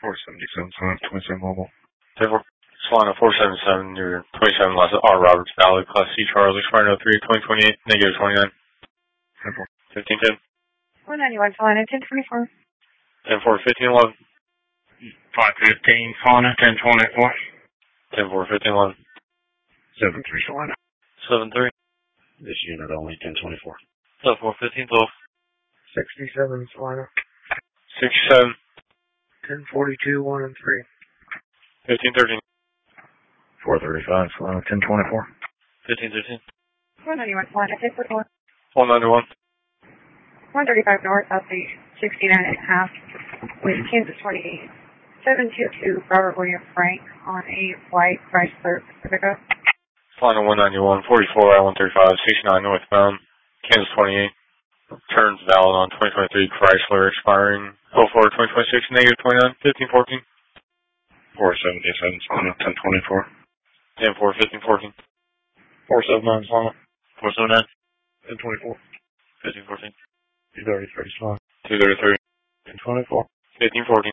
477, Solana 27 mobile. Therefore, Solana 477, your 27 lots R. Roberts Valley, Class C Charles, expiring 03/2028, negative 29. 1510. 491, Solana 1024. 10-4, 1511. 515, Solana 1024. 10-4, 1511. 73, Solana. 7-3. This unit only 1024. 7-4, 1512. 67, Solana. 67. 1042, 1 and 3. 1513. 435, Solana 1024. 1513. 491, Solana 1044. 491. 135 north, update 69.5, with Kansas 28. 722, Robert William Frank on a white Chrysler Pacifica. Solana 191, 44, I-135, 69 northbound, Kansas 28. Turns valid on 2023 Chrysler, expiring 04/2026, negative 29, 1514. 477, Solana 1024. 10-4, 1514. 479, Solana 479. 1024. 1514. 233, Solana 233. 1024. 1514.